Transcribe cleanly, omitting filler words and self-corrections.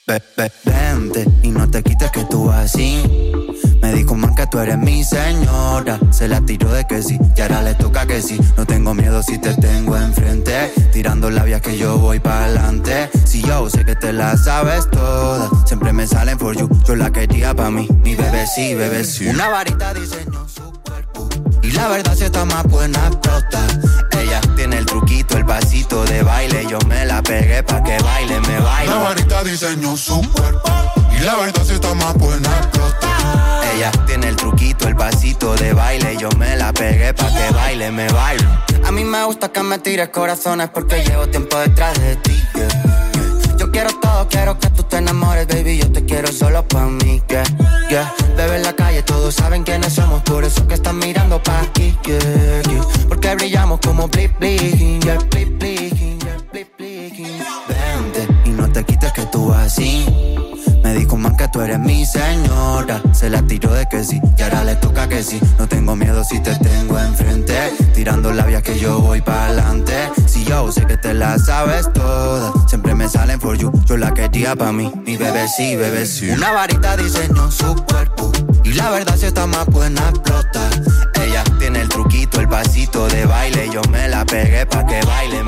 Vente y no te quites que tú así. Me dijo man que tú eres mi señora. Se la tiró de que sí y ahora le toca que sí. No tengo miedo si te tengo enfrente. Tirando labias que yo voy pa'lante. Si yo sé que te la sabes toda. Siempre me salen for you. Yo la quería pa' mí. Mi bebé sí, bebé sí. Una varita diseñó su cuerpo. Y la verdad si está más buena explota. Ella tiene el truquito, el pasito de baile. Yo me la pegué pa' que baile, me baile. La varita diseñó su cuerpo. Y la verdad si está más buena explota. Ella tiene el truquito, el pasito de baile. Yo me la pegué pa' que baile, me baile. A mí me gusta que me tires corazones porque llevo tiempo detrás de ti, yeah, yeah. Yo quiero todo, quiero que tú te enamores, baby. Yo te quiero solo pa' mí, yeah, yeah. Bebé en la calle, todos saben quiénes somos. Por eso que están mirando pa' aquí, yeah, yeah. Porque brillamos como blip, blip, yeah, blip, blip, yeah, blip, blip. Vente y no te quites que tú así. Me dijo man que tú eres mi señora. Se la tiró de que sí y ahora le toca que sí. No tengo miedo si te tengo enfrente. Tirando labias que yo voy pa'lante. Si yo sé que te la sabes toda. Siempre me salen for you. Yo la quería pa' mí. Mi bebé sí, bebé sí. Una varita diseñó su cuerpo. Y la verdad si está más buena explota. Ella tiene el truquito, el pasito de baile. Yo me la pegué pa' que baile.